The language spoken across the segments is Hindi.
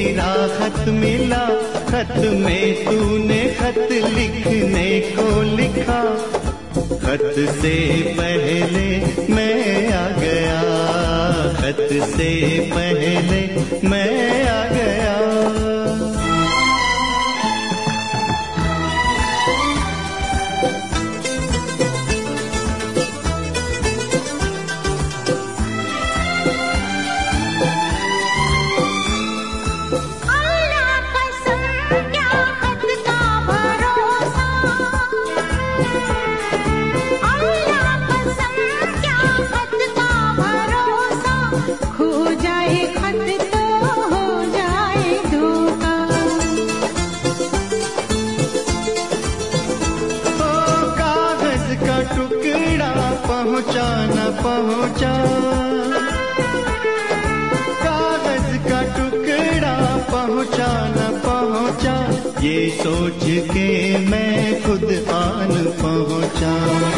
तेरा खत मिला, खत में तूने खत लिखने को लिखा। खत से पहले मैं आ गया, खत से पहले मैं आ गया। पहुंचा न पहुंचा, कागज का टुकड़ा पहुंचा न पहुंचा, ये सोच के मैं खुद आन पहुंचा।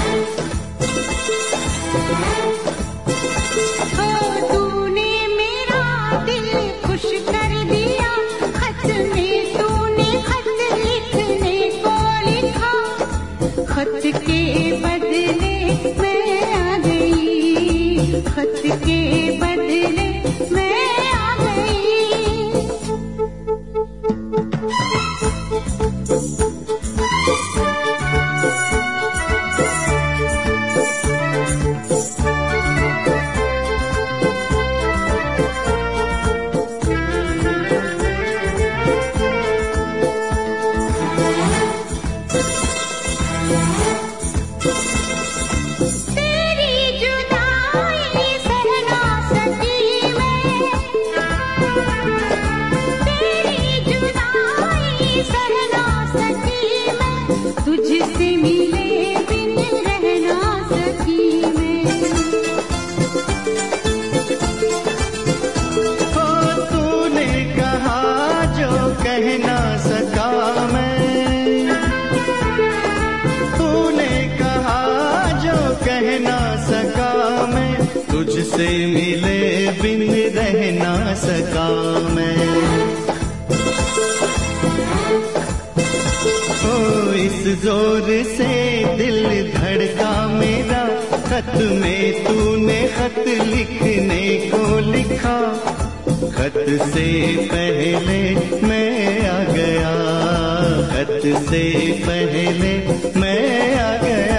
तूने मेरा दिल खुश कर दिया, खत में तूने खत लिखने को लिखा। खत के बदले खत के बदले मैं आ गई। तुझसे मिले बिन रहना सकी मैं। तूने कहा जो कह ना सका मैं, तूने कहा जो कह ना सका मैं, तुझसे मिले बिन रह ना सका मैं। इस जोर से दिल धड़का मेरा, खत में तूने खत लिखने को लिखा। खत से पहले मैं आ गया, खत से पहले मैं आ गया।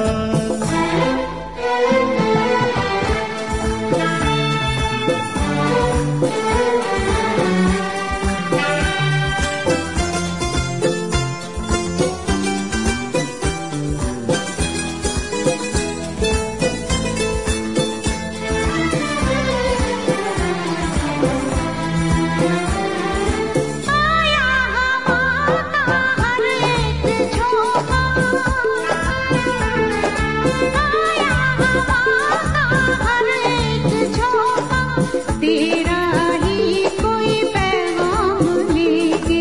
तेरा ही कोई पैगाम लेके।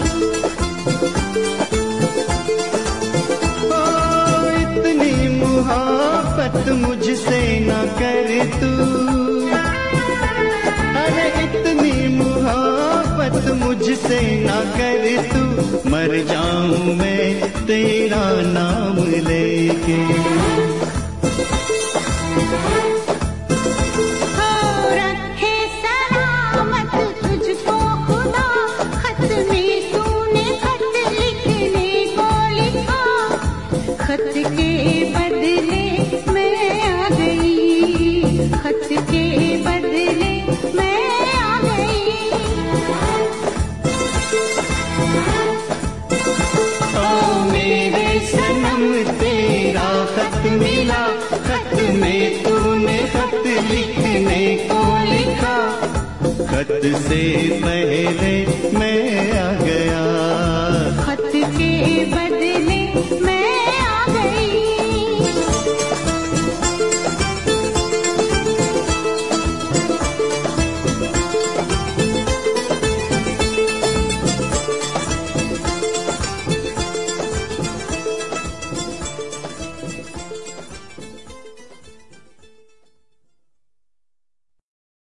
इतनी मुहाबत मुझसे न कर तू, अरे इतनी मुहाबत मुझसे न कर तू, मर जाऊं मैं तेरा नाम लेके। खत के बदले मैं आ गई, खत के बदले मैं आ गई। ओ मेरे सनम तेरा खत मिला, खत में तूने खत लिखने को लिखा। खत से पहले मैं